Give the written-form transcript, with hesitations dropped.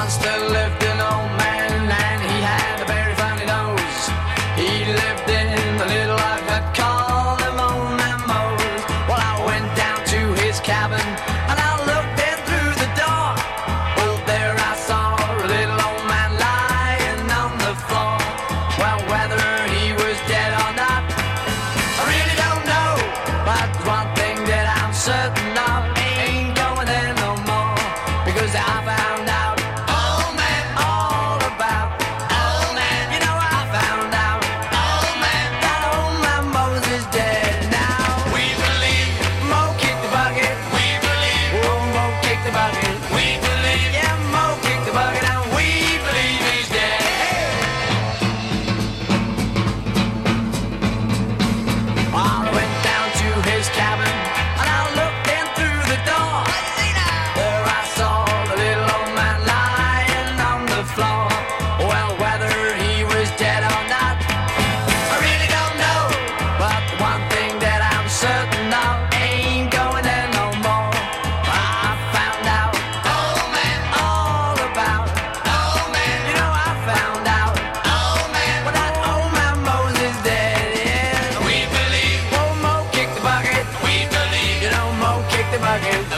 once there lived an old man, and he had a very funny nose. He lived in the little hut that called him Old Man Mose. Well, I went down to his cabin, and I looked in through the door. Well, there I saw a little old man lying on the floor. Well, whether he was dead or not, I really don't know. But one thing that I'm certain of, ain't going there no more, because I found out, old man, all about, old man, you know I found out, old man, that old man Moses is dead now. We believe Mo kicked the bucket. We believe, oh, Mo kicked the bucket. We believe, yeah, Mo kicked the bucket, and we believe he's dead. I went down to his cabin, and I looked in through the door. There I saw the little old man lying on the floor. Well, whether he was dead or not, I really don't know. But the one thing that I'm certain of, ain't going there no more. I found out, old man, all about, old man, you know I found out, old man, well that old man Moses is dead, yeah. We believe, oh, Mo kicked the bucket. We believe, you know Mo kicked the bucket.